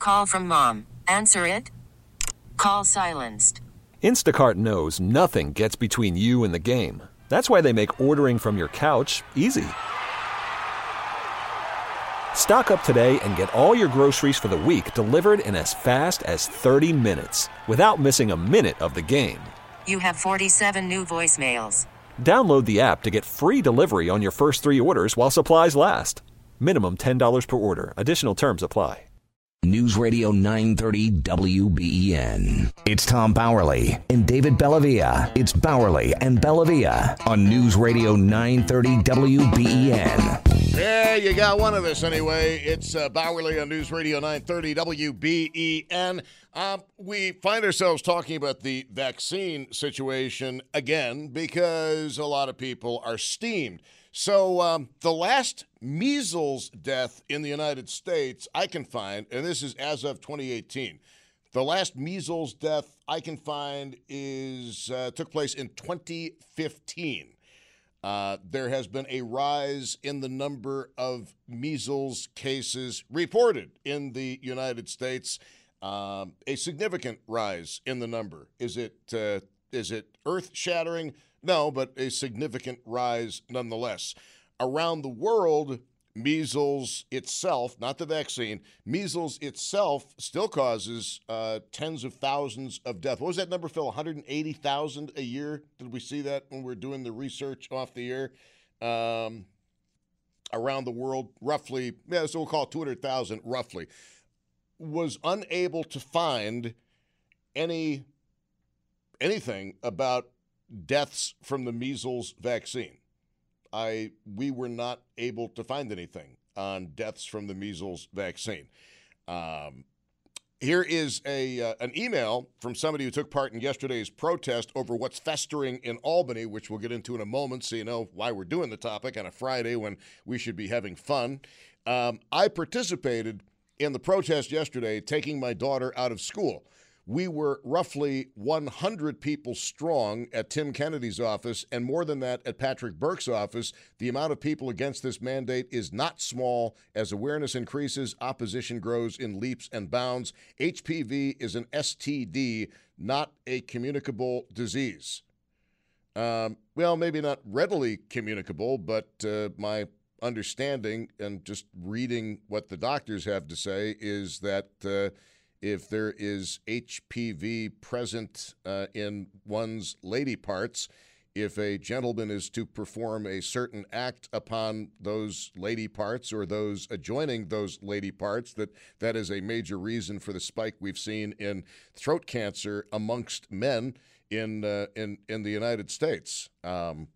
Call from mom. Answer it. Call silenced. Instacart knows nothing gets between you and the game. That's why they make ordering from your couch easy. Stock up today and get all your groceries for the week delivered in as fast as 30 minutes without missing a minute of the game. You have 47 new voicemails. Download the app to get free delivery on your first 3 orders while supplies last. Minimum $10 per order. Additional terms apply. News Radio 930 WBEN. It's Tom Bowerly and David Bellavia. It's Bowerly and Bellavia on News Radio 930 WBEN. Yeah, you got one of us anyway. It's Bowerly on News Radio 930 WBEN. We find ourselves talking about the vaccine situation again because a lot of people are steamed. So the last measles death in the United States I can find, and this is as of 2018, the last measles death I can find took place in 2015. There has been a rise in the number of measles cases reported in the United States, a significant rise in the number. Is it earth-shattering? No, but a significant rise nonetheless. Around the world, measles itself, not the vaccine, measles itself still causes tens of thousands of deaths. What was that number, Phil? 180,000 a year? Did we see that when we were doing the research off the air? Around the world, roughly, so we'll call it 200,000 roughly, was unable to find anything about deaths from the measles vaccine. We were not able to find anything on deaths from the measles vaccine. Here is an email from somebody who took part in yesterday's protest over what's festering in Albany, which we'll get into in a moment so you know why we're doing the topic on a Friday when we should be having fun. I participated in the protest yesterday, taking my daughter out of school. We were roughly 100 people strong at Tim Kennedy's office, and more than that at Patrick Burke's office. The amount of people against this mandate is not small. As awareness increases, opposition grows in leaps and bounds. HPV is an STD, not a communicable disease. Well, maybe not readily communicable, but my understanding and just reading what the doctors have to say is that if there is HPV present in one's lady parts, if a gentleman is to perform a certain act upon those lady parts or those adjoining those lady parts, that is a major reason for the spike we've seen in throat cancer amongst men in the United States. That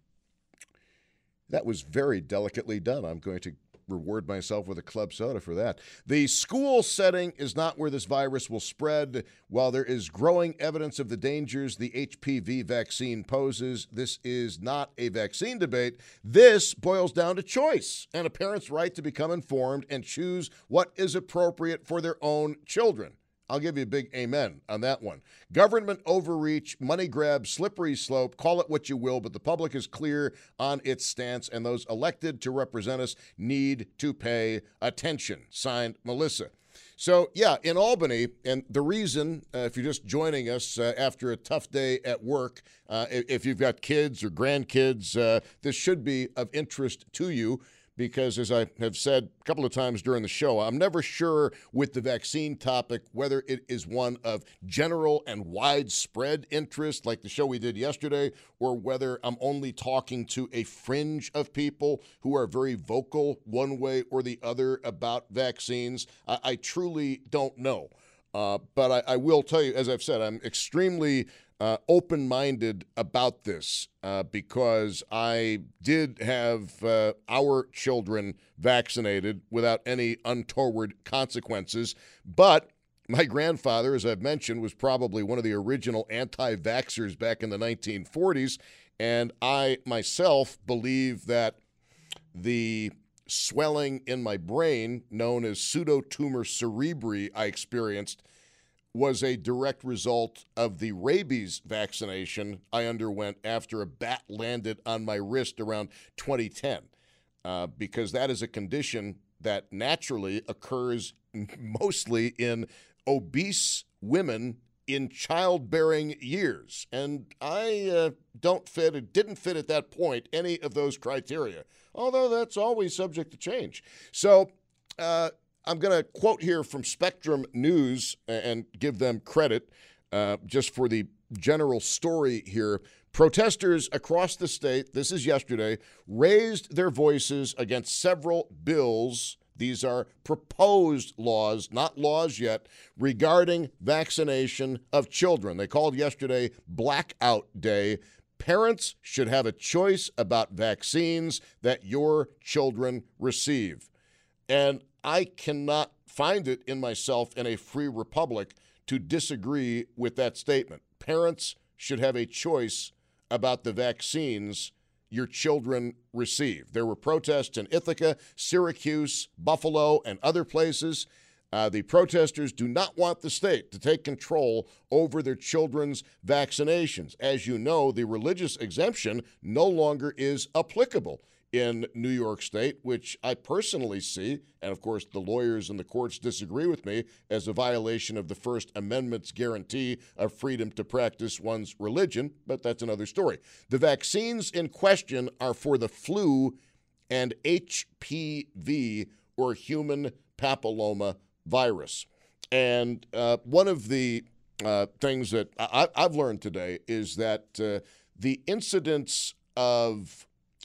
was very delicately done. I'm going to reward myself with a club soda for that. The school setting is not where this virus will spread. While there is growing evidence of the dangers the HPV vaccine poses, this is not a vaccine debate. This boils down to choice and a parent's right to become informed and choose what is appropriate for their own children. I'll give you a big amen on that one. Government overreach, money grab, slippery slope, call it what you will, but the public is clear on its stance, and those elected to represent us need to pay attention. Signed, Melissa. So, yeah, in Albany, and the reason, if you're just joining us after a tough day at work, if you've got kids or grandkids, this should be of interest to you. Because as I have said a couple of times during the show, I'm never sure with the vaccine topic whether it is one of general and widespread interest, like the show we did yesterday, or whether I'm only talking to a fringe of people who are very vocal one way or the other about vaccines. I truly don't know. But I will tell you, as I've said, I'm extremely open-minded about this because I did have our children vaccinated without any untoward consequences. But my grandfather, as I've mentioned, was probably one of the original anti-vaxxers back in the 1940s. And I myself believe that the swelling in my brain, known as pseudotumor cerebri, I experienced was a direct result of the rabies vaccination I underwent after a bat landed on my wrist around 2010, because that is a condition that naturally occurs mostly in obese women in childbearing years. And I didn't fit at that point any of those criteria, although that's always subject to change. So I'm going to quote here from Spectrum News and give them credit just for the general story here. Protesters across the state, this is yesterday, raised their voices against several bills. These are proposed laws, not laws yet, regarding vaccination of children. They called yesterday Blackout Day. Parents should have a choice about vaccines that your children receive. And I cannot find it in myself in a free republic to disagree with that statement. Parents should have a choice about the vaccines your children receive. There were protests in Ithaca, Syracuse, Buffalo, and other places. The protesters do not want the state to take control over their children's vaccinations. As you know, the religious exemption no longer is applicable in New York State, which I personally see, and of course the lawyers and the courts disagree with me, as a violation of the First Amendment's guarantee of freedom to practice one's religion, but that's another story. The vaccines in question are for the flu and HPV, or human papilloma virus. And one of the things that I've learned today is that the incidence of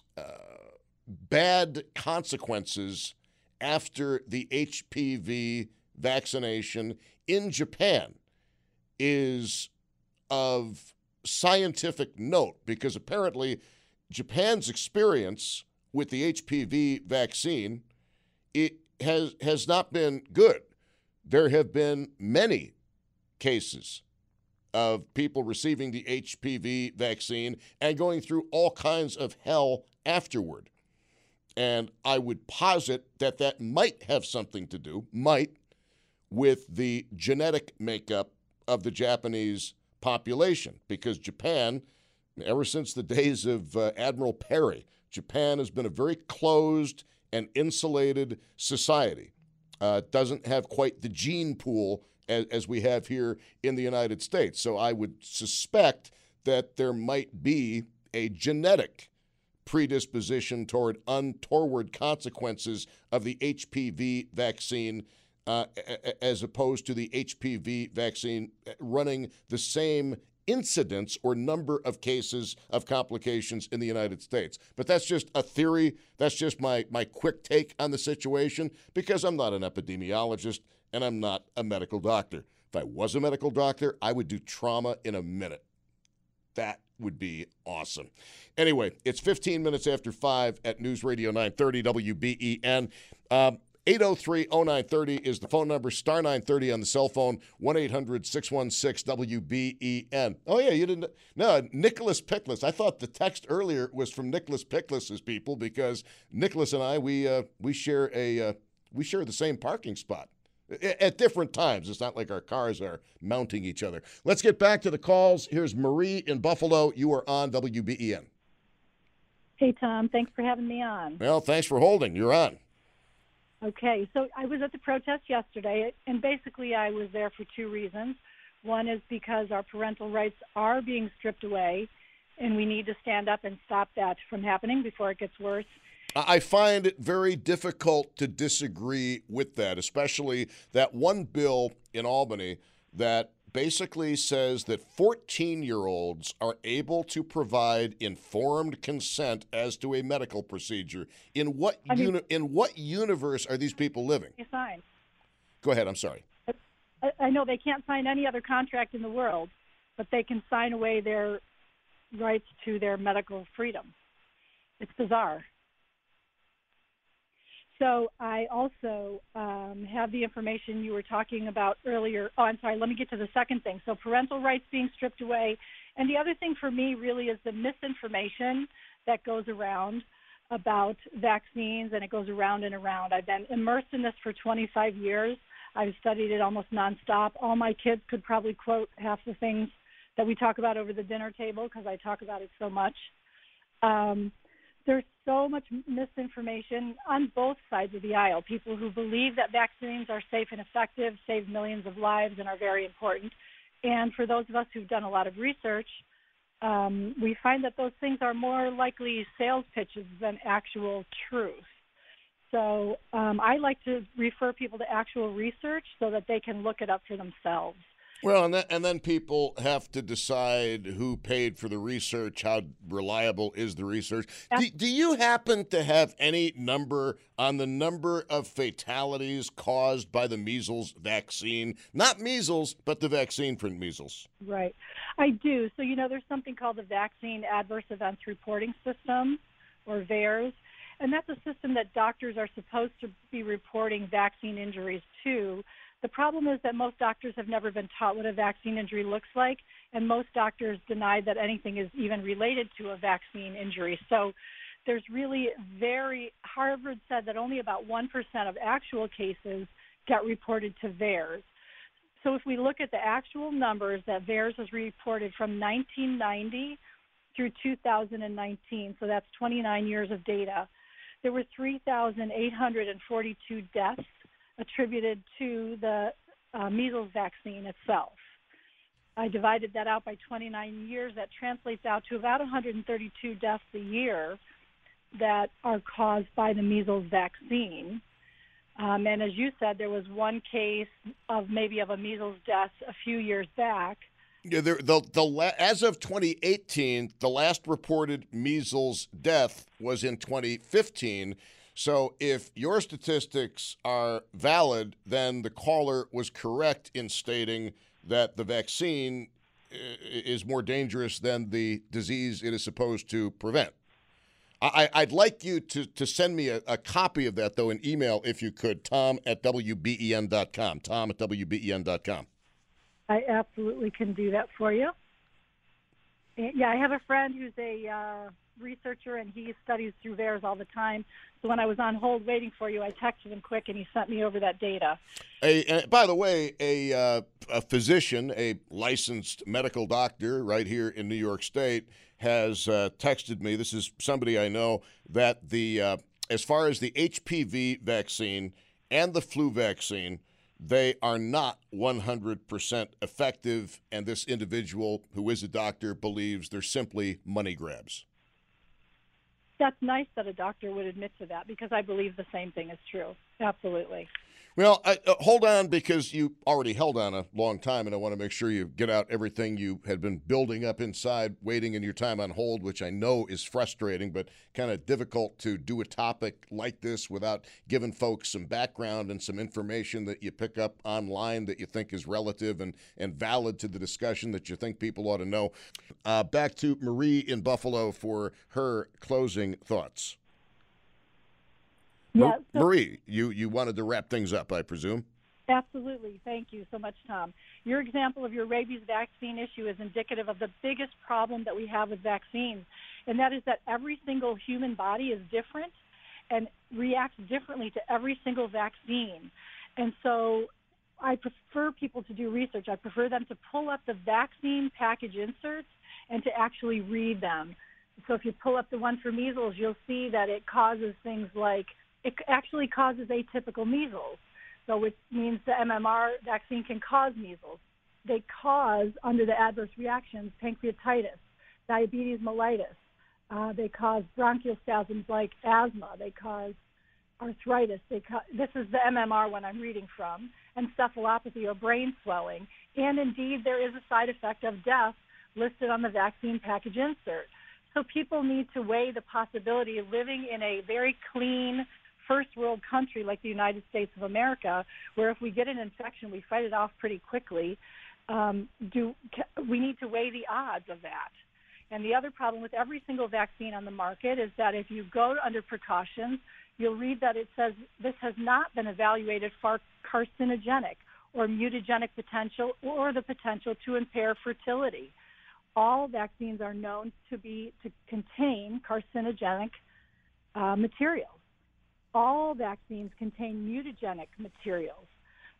bad consequences after the HPV vaccination in Japan is of scientific note, because apparently Japan's experience with the HPV vaccine, it has not been good. There have been many cases of people receiving the HPV vaccine and going through all kinds of hell afterward. And I would posit that that might have something to do, with the genetic makeup of the Japanese population, because Japan, ever since the days of Admiral Perry, Japan has been a very closed and insulated society. Doesn't have quite the gene pool as we have here in the United States. So I would suspect that there might be a genetic predisposition toward untoward consequences of the HPV vaccine as opposed to the HPV vaccine running the same incidence or number of cases of complications in the United States. But that's just a theory. That's just my quick take on the situation, because I'm not an epidemiologist and I'm not a medical doctor. If I was a medical doctor, I would do trauma in a minute. That would be awesome. Anyway, it's 15 minutes after 5 at News Radio 930 WBEN. 803-0930 is the phone number, star 930 on the cell phone, 1-800-616-WBEN. Oh, yeah, you didn't. No, Nicholas Pickless. I thought the text earlier was from Nicholas Pickless's people, because Nicholas and I, we share the same parking spot at different times. It's not like our cars are mounting each other. Let's get back to the calls. Here's Marie in Buffalo. You are on WBEN. Hey, Tom. Thanks for having me on. Well, thanks for holding. You're on. Okay, so I was at the protest yesterday, and basically I was there for two reasons. One is because our parental rights are being stripped away, and we need to stand up and stop that from happening before it gets worse. I find it very difficult to disagree with that, especially that one bill in Albany that basically says that 14-year-olds are able to provide informed consent as to a medical procedure. In what universe are these people living? They sign. Go ahead. I'm sorry. I know they can't sign any other contract in the world, but they can sign away their rights to their medical freedom. It's bizarre. So I also have the information you were talking about earlier. Oh, I'm sorry. Let me get to the second thing. So parental rights being stripped away. And the other thing for me really is the misinformation that goes around about vaccines, and it goes around and around. I've been immersed in this for 25 years. I've studied it almost nonstop. All my kids could probably quote half the things that we talk about over the dinner table because I talk about it so much. There's so much misinformation on both sides of the aisle. People who believe that vaccines are safe and effective, save millions of lives, and are very important. And for those of us who've done a lot of research, we find that those things are more likely sales pitches than actual truth. So I like to refer people to actual research so that they can look it up for themselves. Well, and then people have to decide who paid for the research, how reliable is the research. Do you happen to have any number on the number of fatalities caused by the measles vaccine? Not measles, but the vaccine for measles. Right. I do. So, there's something called the Vaccine Adverse Events Reporting System, or VAERS, and that's a system that doctors are supposed to be reporting vaccine injuries to. The problem is that most doctors have never been taught what a vaccine injury looks like, and most doctors deny that anything is even related to a vaccine injury. So there's really Harvard said that only about 1% of actual cases get reported to VAERS. So if we look at the actual numbers that VAERS has reported from 1990 through 2019, so that's 29 years of data, there were 3,842 deaths attributed to the measles vaccine itself. I divided that out by 29 years. That translates out to about 132 deaths a year that are caused by the measles vaccine. And as you said, there was one case of a measles death a few years back. Yeah, as of 2018, the last reported measles death was in 2015. So if your statistics are valid, then the caller was correct in stating that the vaccine is more dangerous than the disease it is supposed to prevent. I'd like you to send me a copy of that, though, in email, if you could, tom@wben.com, tom@wben.com. I absolutely can do that for you. Yeah, I have a friend who's a researcher, and he studies through VAERS all the time. So when I was on hold waiting for you, I texted him quick, and he sent me over that data. By the way, a physician, a licensed medical doctor right here in New York State, has texted me. This is somebody I know, that the as far as the HPV vaccine and the flu vaccine, they are not 100% effective, and this individual, who is a doctor, believes they're simply money grabs. That's nice that a doctor would admit to that, because I believe the same thing is true. Absolutely. Well, hold on, because you already held on a long time, and I want to make sure you get out everything you had been building up inside, waiting in your time on hold, which I know is frustrating, but kind of difficult to do a topic like this without giving folks some background and some information that you pick up online that you think is relative and valid to the discussion that you think people ought to know. Back to Marie in Buffalo for her closing thoughts. Yeah, Marie, you wanted to wrap things up, I presume? Absolutely. Thank you so much, Tom. Your example of your rabies vaccine issue is indicative of the biggest problem that we have with vaccines, and that is that every single human body is different and reacts differently to every single vaccine. And so I prefer people to do research. I prefer them to pull up the vaccine package inserts and to actually read them. So if you pull up the one for measles, you'll see that it causes things like, it actually causes atypical measles, so which means the MMR vaccine can cause measles. They cause, under the adverse reactions, pancreatitis, diabetes mellitus. They cause bronchial spasms like asthma. They cause arthritis. This is the MMR one I'm reading from, encephalopathy or brain swelling. And indeed, there is a side effect of death listed on the vaccine package insert. So people need to weigh the possibility of living in a very clean, first world country like the United States of America, where if we get an infection, we fight it off pretty quickly. We need to weigh the odds of that. And the other problem with every single vaccine on the market is that if you go under precautions, you'll read that it says this has not been evaluated for carcinogenic or mutagenic potential or the potential to impair fertility. All vaccines are known to contain carcinogenic materials. All vaccines contain mutagenic materials.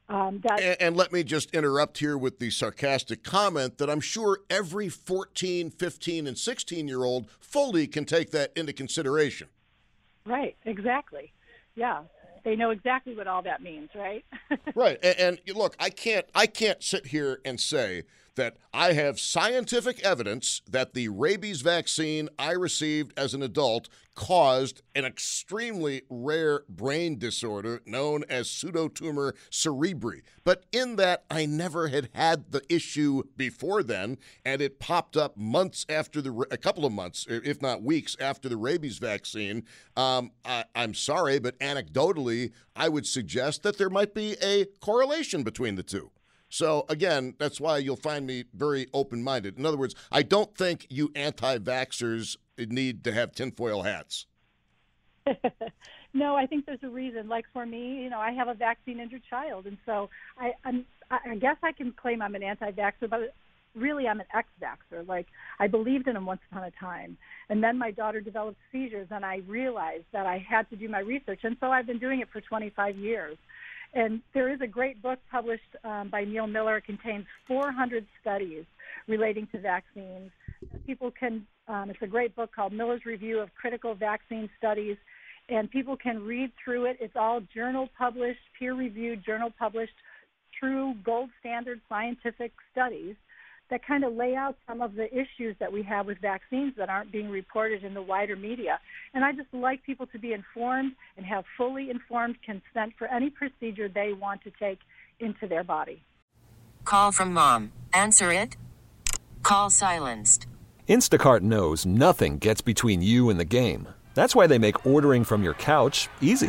And let me just interrupt here with the sarcastic comment that I'm sure every 14, 15, and 16-year-old fully can take that into consideration. Right, exactly. Yeah, they know exactly what all that means, right? Right, and look, I can't sit here and say that I have scientific evidence that the rabies vaccine I received as an adult caused an extremely rare brain disorder known as pseudotumor cerebri. But in that, I never had the issue before then, and it popped up months after a couple of months, if not weeks after the rabies vaccine. I'm sorry, but anecdotally, I would suggest that there might be a correlation between the two. So, again, that's why you'll find me very open-minded. In other words, I don't think you anti-vaxxers need to have tinfoil hats. No, I think there's a reason. Like for me, I have a vaccine-injured child, and so I guess I can claim I'm an anti-vaxxer, but really I'm an ex-vaxxer. Like, I believed in them once upon a time, and then my daughter developed seizures, and I realized that I had to do my research, and so I've been doing it for 25 years. And there is a great book published by Neil Miller. It contains 400 studies relating to vaccines. People can, it's a great book called Miller's Review of Critical Vaccine Studies, and people can read through it. It's all journal published, peer-reviewed, journal published, true gold standard scientific studies that kind of lay out some of the issues that we have with vaccines that aren't being reported in the wider media. And I just like people to be informed and have fully informed consent for any procedure they want to take into their body. Call from mom. Answer it. Call silenced. Instacart knows nothing gets between you and the game. That's why they make ordering from your couch easy.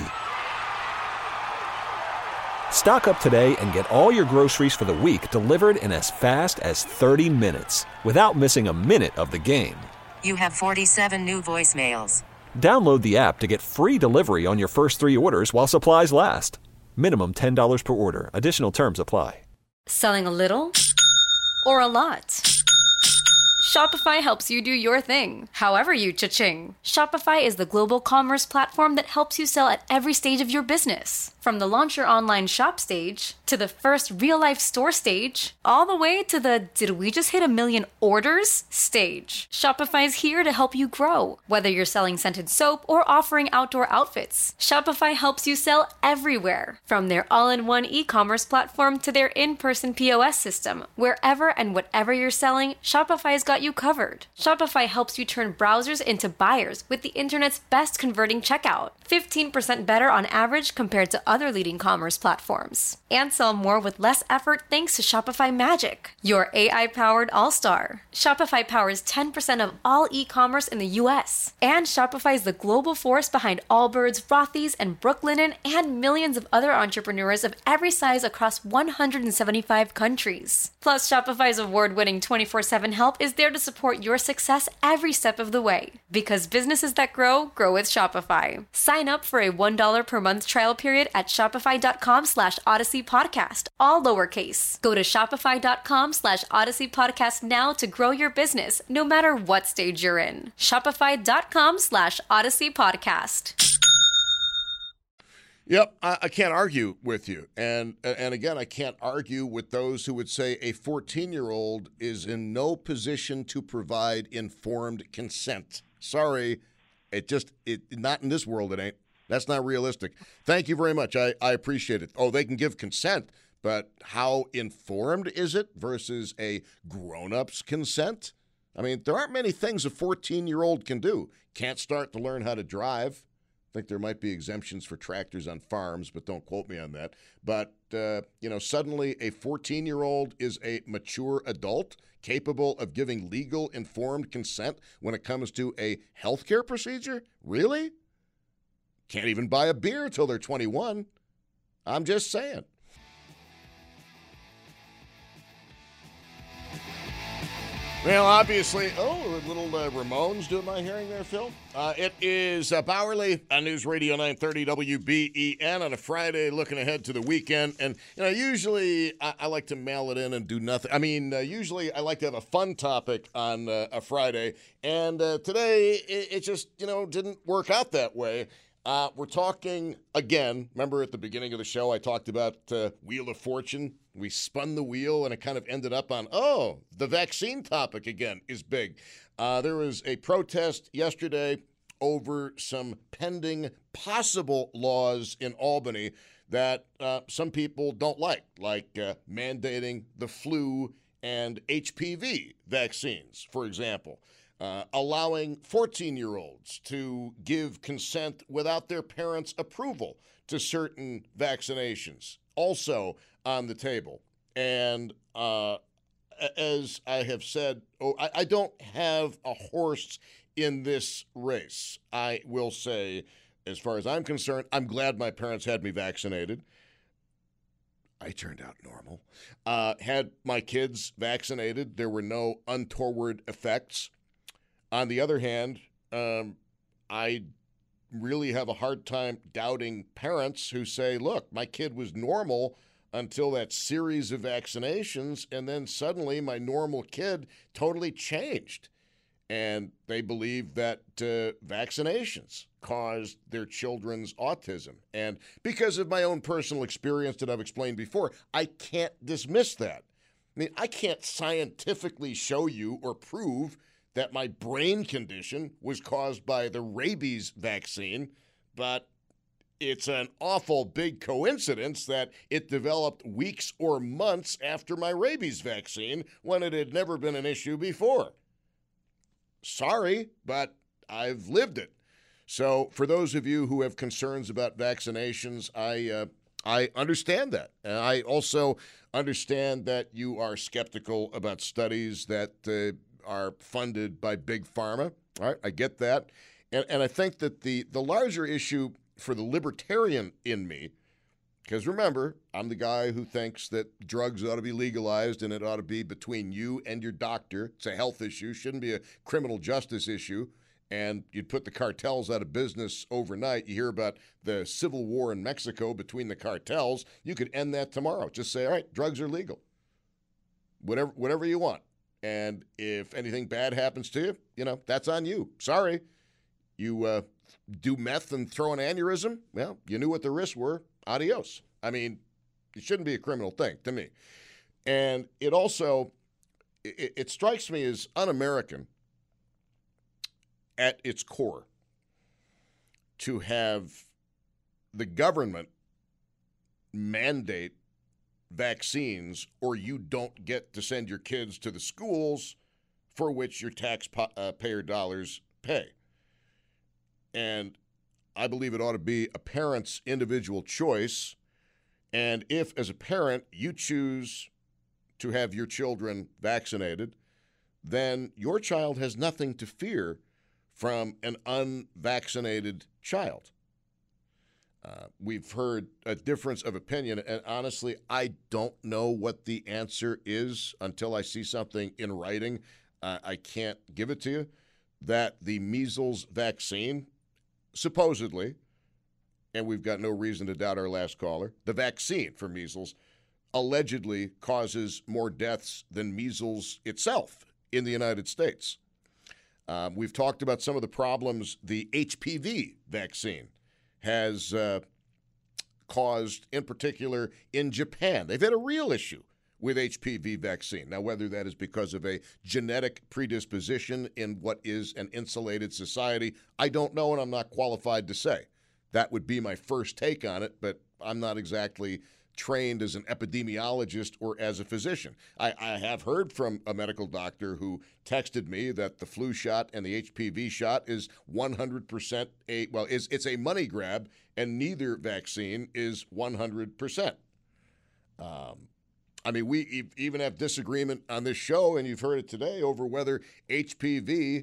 Stock up today and get all your groceries for the week delivered in as fast as 30 minutes without missing a minute of the game. You have 47 new voicemails. Download the app to get free delivery on your first 3 orders while supplies last. Minimum $10 per order. Additional terms apply. Selling a little or a lot? Shopify helps you do your thing, however you cha-ching. Shopify is the global commerce platform that helps you sell at every stage of your business. From the launch your online shop stage, to the first real-life store stage, all the way to the did we just hit 1 million orders stage. Shopify's here to help you grow. Whether you're selling scented soap or offering outdoor outfits, Shopify helps you sell everywhere. From their all-in-one e-commerce platform to their in-person POS system, wherever and whatever you're selling, Shopify's got you covered. Shopify helps you turn browsers into buyers with the internet's best converting checkout. 15% better on average compared to other leading commerce platforms. And sell more with less effort thanks to Shopify Magic, your AI-powered all-star. Shopify powers 10% of all e-commerce in the U.S. And Shopify is the global force behind Allbirds, Rothy's, and Brooklinen, and millions of other entrepreneurs of every size across 175 countries. Plus, Shopify's award-winning 24/7 help is there to support your success every step of the way. Because businesses that grow, grow with Shopify. Sign up for a $1 per month trial period at shopify.com/Odyssey Podcast, all lowercase. Go to shopify.com/Odyssey Podcast now to grow your business, no matter what stage you're in. Shopify.com/Odyssey Podcast. Yep, I can't argue with you. And again, I can't argue with those who would say a 14-year-old is in no position to provide informed consent. Sorry, not in this world it ain't. That's not realistic. Thank you very much. I appreciate it. Oh, they can give consent, but how informed is it versus a grown-up's consent? I mean, there aren't many things a 14-year-old can do. Can't start to learn how to drive. I think there might be exemptions for tractors on farms, but don't quote me on that. But, suddenly a 14-year-old is a mature adult capable of giving legal informed consent when it comes to a healthcare procedure? Really? Can't even buy a beer till they're 21. I'm just saying. Well, obviously, a little Ramones doing my hearing there, Phil. It is Bowerly on News Radio 930 WBEN on a Friday, looking ahead to the weekend. And, usually I like to mail it in and do nothing. I mean, usually I like to have a fun topic on a Friday. And today it just, didn't work out that way. We're talking, again, remember at the beginning of the show I talked about Wheel of Fortune? We spun the wheel and it kind of ended up on, the vaccine topic again is big. There was a protest yesterday over some pending possible laws in Albany that some people don't like mandating the flu and HPV vaccines, for example. Allowing 14-year-olds to give consent without their parents' approval to certain vaccinations, also on the table. And as I have said, I don't have a horse in this race. I will say, as far as I'm concerned, I'm glad my parents had me vaccinated. I turned out normal. Had my kids vaccinated, there were no untoward effects. On the other hand, I really have a hard time doubting parents who say, look, my kid was normal until that series of vaccinations, and then suddenly my normal kid totally changed. And they believe that vaccinations caused their children's autism. And because of my own personal experience that I've explained before, I can't dismiss that. I mean, I can't scientifically show you or prove that my brain condition was caused by the rabies vaccine, but it's an awful big coincidence that it developed weeks or months after my rabies vaccine when it had never been an issue before. Sorry, but I've lived it. So for those of you who have concerns about vaccinations, I understand that. And I also understand that you are skeptical about studies that are funded by big pharma. All right, I get that. And I think that the larger issue for the libertarian in me, because remember, I'm the guy who thinks that drugs ought to be legalized and it ought to be between you and your doctor. It's a health issue, shouldn't be a criminal justice issue. And you'd put the cartels out of business overnight. You hear about the civil war in Mexico between the cartels. You could end that tomorrow. Just say, all right, drugs are legal. Whatever you want. And if anything bad happens to you, that's on you. Sorry. You do meth and throw an aneurysm? Well, you knew what the risks were. Adios. I mean, it shouldn't be a criminal thing to me. And it also, it strikes me as un-American at its core to have the government mandate vaccines or you don't get to send your kids to the schools for which your taxpayer dollars pay. And I believe it ought to be a parent's individual choice. And if, as a parent, you choose to have your children vaccinated, then your child has nothing to fear from an unvaccinated child. We've heard a difference of opinion, and honestly, I don't know what the answer is until I see something in writing. I can't give it to you, that the measles vaccine, supposedly, and we've got no reason to doubt our last caller, the vaccine for measles allegedly causes more deaths than measles itself in the United States. We've talked about some of the problems the HPV vaccine has caused, in particular in Japan. They've had a real issue with HPV vaccine. Now, whether that is because of a genetic predisposition in what is an insulated society, I don't know, and I'm not qualified to say. That would be my first take on it, but I'm not exactly trained as an epidemiologist or as a physician. I have heard from a medical doctor who texted me that the flu shot and the HPV shot is 100% it's a money grab, and neither vaccine is 100%. I mean, we even have disagreement on this show, and you've heard it today, over whether HPV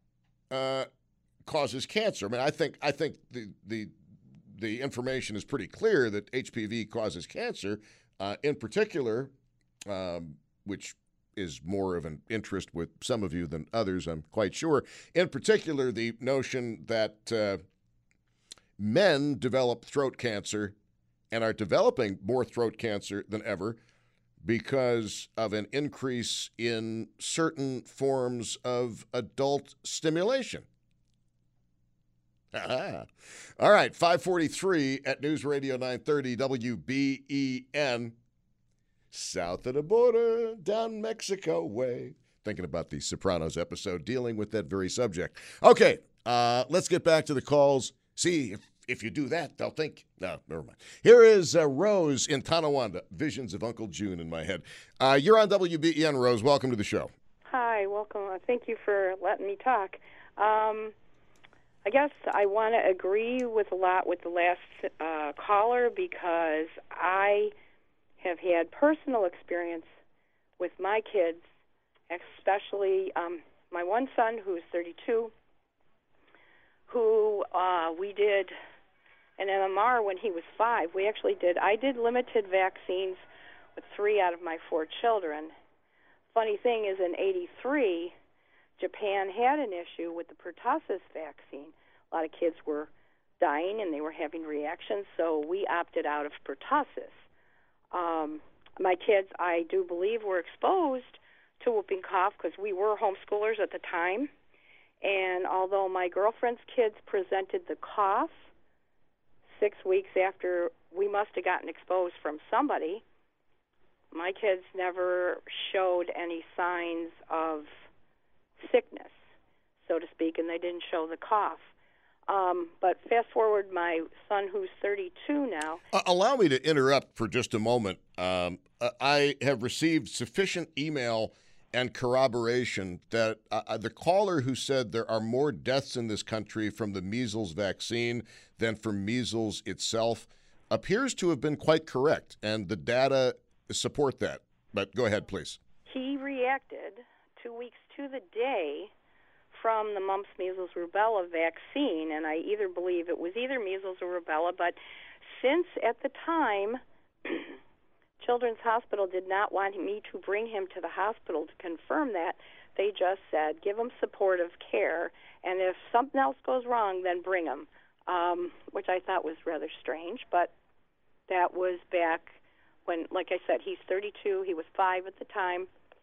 causes cancer. I mean, I think the information is pretty clear that HPV causes cancer, in particular, which is more of an interest with some of you than others, I'm quite sure. In particular, the notion that men develop throat cancer and are developing more throat cancer than ever because of an increase in certain forms of adult stimulation. All right, 543 at News Radio 930 WBEN. South of the border, down Mexico way. Thinking about the Sopranos episode dealing with that very subject. Okay, let's get back to the calls. See, if you do that, they'll think. No, never mind. Here is Rose in Tonawanda. Visions of Uncle June in my head. You're on WBEN, Rose. Welcome to the show. Hi, welcome. Thank you for letting me talk. I guess I want to agree with a lot with the last caller because I have had personal experience with my kids, especially my one son who's 32, who we did an MMR when he was 5. I did limited vaccines with 3 out of my 4 children. Funny thing is, in '83, Japan had an issue with the pertussis vaccine. A lot of kids were dying and they were having reactions, so we opted out of pertussis. My kids, I do believe, were exposed to whooping cough because we were homeschoolers at the time. And although my girlfriend's kids presented the cough 6 weeks after we must have gotten exposed from somebody, my kids never showed any signs of sickness, so to speak, and they didn't show the cough. But fast forward, my son, who's 32 now. Allow me to interrupt for just a moment. I have received sufficient email and corroboration that the caller who said there are more deaths in this country from the measles vaccine than from measles itself appears to have been quite correct, and the data support that. But go ahead, please. He reacted 2 weeks to the day from the mumps, measles, rubella vaccine, and I either believe it was either measles or rubella, but since at the time Children's Hospital did not want me to bring him to the hospital to confirm that, they just said, give him supportive care, and if something else goes wrong, then bring him, which I thought was rather strange, but that was back when, like I said, he's 32, he was 5 at the time,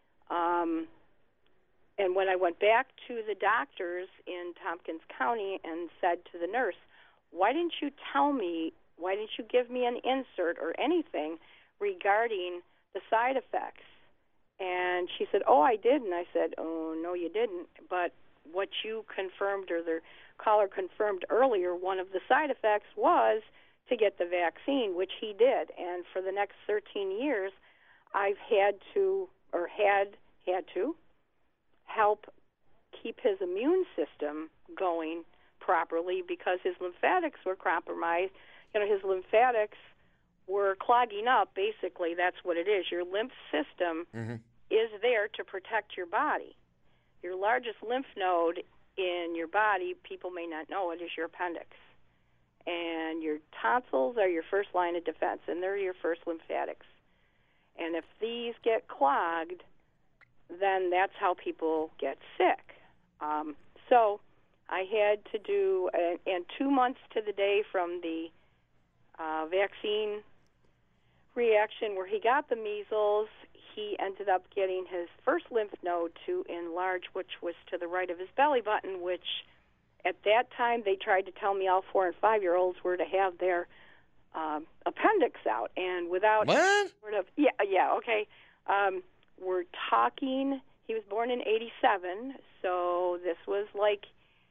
and when I went back to the doctors in Tompkins County and said to the nurse, why didn't you tell me, why didn't you give me an insert or anything regarding the side effects? And she said, oh, I did. And I said, oh, no, you didn't. But what you confirmed, or the caller confirmed earlier, one of the side effects was to get the vaccine, which he did. And for the next 13 years, I've had to help keep his immune system going properly because his lymphatics were compromised. His lymphatics were clogging up. Basically, that's what it is. Your lymph system is there to protect your body. Your largest lymph node in your body, people may not know it, is your appendix. And your tonsils are your first line of defense, and they're your first lymphatics. And if these get clogged, then that's how people get sick. So I had to do, and 2 months to the day from the vaccine reaction where he got the measles, he ended up getting his first lymph node to enlarge, which was to the right of his belly button, which at that time they tried to tell me all 4- and 5-year-olds were to have their appendix out. And without what? Sort of, okay. We're talking, he was born in 87, so this was like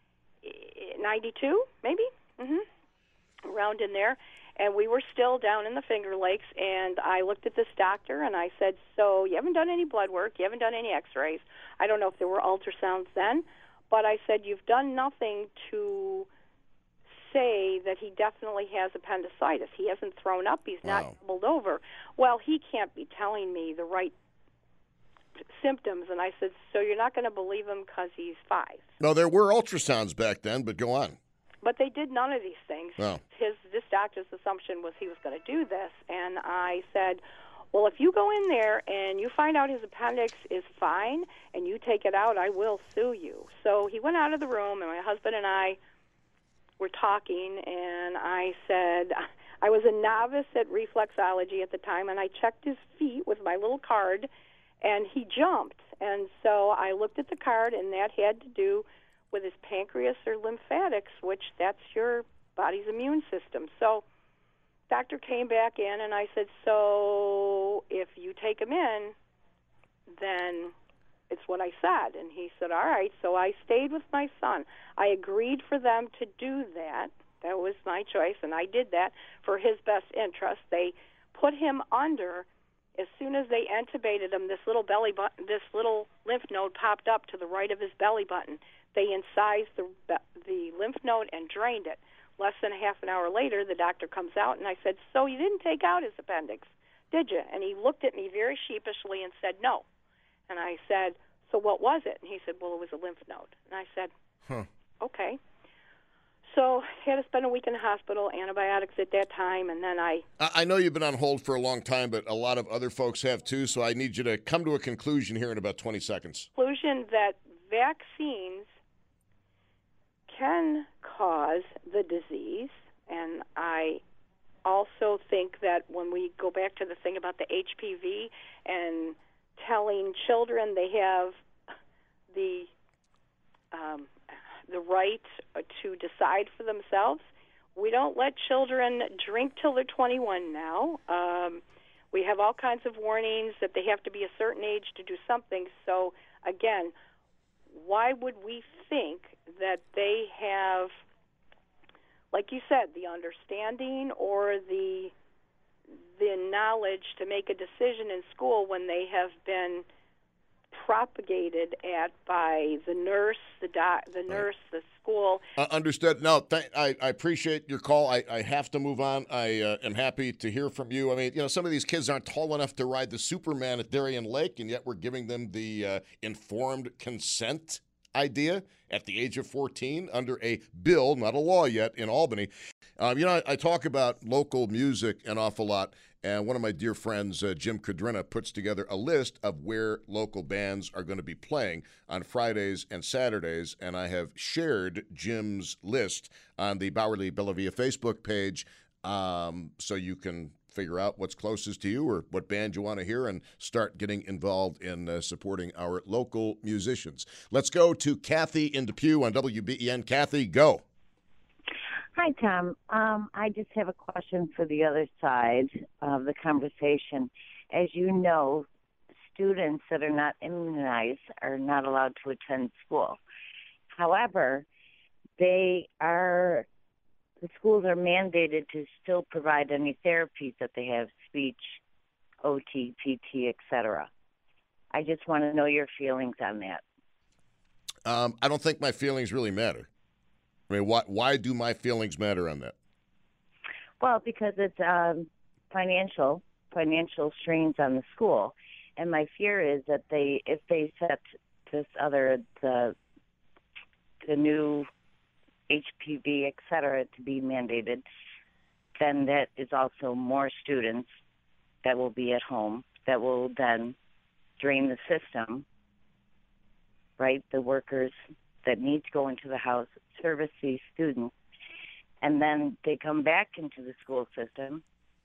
92, maybe, around in there. And we were still down in the Finger Lakes, and I looked at this doctor, and I said, so you haven't done any blood work, you haven't done any x-rays. I don't know if there were ultrasounds then, but I said, you've done nothing to say that he definitely has appendicitis. He hasn't thrown up, he's not doubled over. Well, he can't be telling me the right symptoms, and I said, so you're not going to believe him because he's 5. No, there were ultrasounds back then, but go on. But they did none of these things. Oh. This doctor's assumption was he was going to do this, and I said, well, if you go in there and you find out his appendix is fine and you take it out, I will sue you. So he went out of the room, and my husband and I were talking, and I said, I was a novice at reflexology at the time, and I checked his feet with my little card, and he jumped. And so I looked at the card, and that had to do with his pancreas or lymphatics, which that's your body's immune system. So doctor came back in, and I said, so if you take him in, then it's what I said. And he said, all right. So I stayed with my son. I agreed for them to do that. That was my choice, and I did that for his best interest. They put him under. As soon as they intubated him, this little belly button, this little lymph node popped up to the right of his belly button. They incised the lymph node and drained it. Less than a half an hour later, the doctor comes out, and I said, so you didn't take out his appendix, did you? And he looked at me very sheepishly and said, no. And I said, so what was it? And he said, well, it was a lymph node. And I said, okay. So I had to spend a week in the hospital, antibiotics at that time, and then I know you've been on hold for a long time, but a lot of other folks have too, so I need you to come to a conclusion here in about 20 seconds. Conclusion that vaccines can cause the disease, and I also think that when we go back to the thing about the HPV and telling children they have the right to decide for themselves, we don't let children drink till they're 21 now. We have all kinds of warnings that they have to be a certain age to do something. So, again, why would we think that they have, like you said, the understanding or the knowledge to make a decision in school when they have been propagated at by the nurse, the school? Understood. No, I appreciate your call. I have to move on. I am happy to hear from you. I mean, some of these kids aren't tall enough to ride the Superman at Darien Lake, and yet we're giving them the informed consent idea at the age of 14 under a bill, not a law yet, in Albany. I talk about local music an awful lot, and one of my dear friends, Jim Cadrina, puts together a list of where local bands are going to be playing on Fridays and Saturdays, and I have shared Jim's list on the Bowerly Bellavia Facebook page, so you can figure out what's closest to you or what band you want to hear and start getting involved in supporting our local musicians. Let's go to Kathy in Depew on WBEN. Kathy, go. Hi, Tom. I just have a question for the other side of the conversation. As you know, students that are not immunized are not allowed to attend school. However, the schools are mandated to still provide any therapies that they have, speech, OT, PT, etc. I just want to know your feelings on that. I don't think my feelings really matter. I mean, why do my feelings matter on that? Well, because it's financial strains on the school, and my fear is that if they set the new HPV, et cetera, to be mandated, then that is also more students that will be at home that will then drain the system, right? The workers that need to go into the house, service these students, and then they come back into the school system.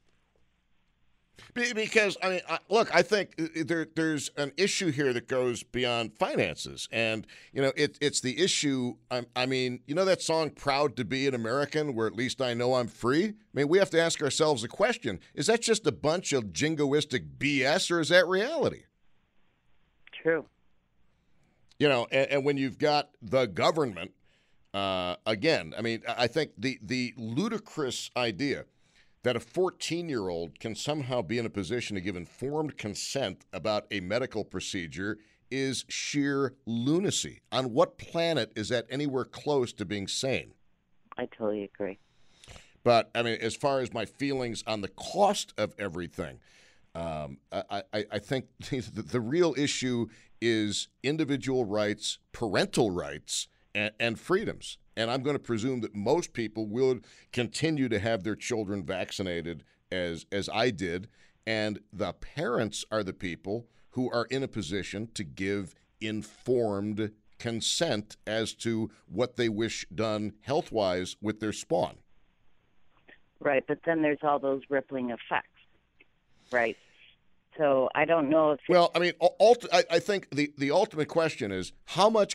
Because, I mean, look, I think there's an issue here that goes beyond finances. And, it's the issue, I mean, that song, Proud to Be an American, where at least I know I'm free? I mean, we have to ask ourselves a question. Is that just a bunch of jingoistic BS, or is that reality? True. And when you've got the government, again, I mean, I think the ludicrous idea that a 14-year-old can somehow be in a position to give informed consent about a medical procedure is sheer lunacy. On what planet is that anywhere close to being sane? I totally agree. But, I mean, as far as my feelings on the cost of everything, I think the real issue is individual rights, parental rights, and freedoms. And I'm going to presume that most people will continue to have their children vaccinated as I did. And the parents are the people who are in a position to give informed consent as to what they wish done health-wise with their spawn. Right, but then there's all those rippling effects, right? So I don't know if... Well, I mean, I think the ultimate question is how much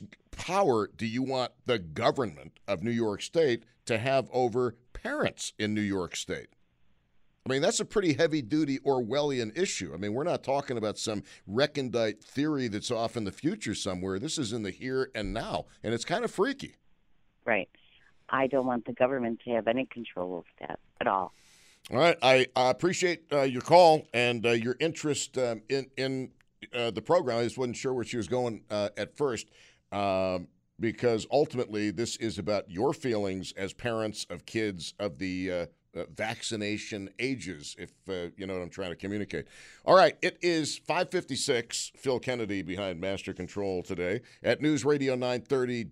power do you want the government of New York State to have over parents in New York State? I mean, that's a pretty heavy-duty Orwellian issue. I mean, we're not talking about some recondite theory that's off in the future somewhere. This is in the here and now, and it's kind of freaky. Right. I don't want the government to have any control over that at all. All right. I appreciate your call and your interest in the program. I just wasn't sure where she was going at first because ultimately this is about your feelings as parents of kids of the vaccination ages, if you know what I'm trying to communicate. All right. It is 5:56. Phil Kennedy behind Master Control today at News Radio 930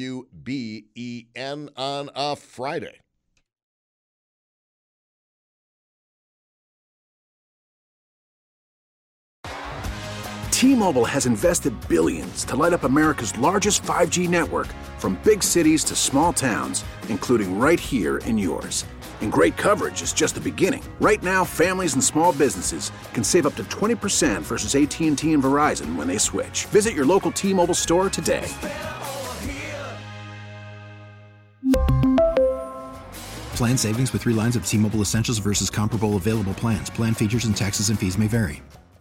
WBEN on a Friday. T-Mobile has invested billions to light up America's largest 5G network, from big cities to small towns, including right here in yours. And great coverage is just the beginning. Right now, families and small businesses can save up to 20% versus AT&T and Verizon when they switch. Visit your local T-Mobile store today. Plan savings with 3 lines of T-Mobile Essentials versus comparable available plans. Plan features and taxes and fees may vary.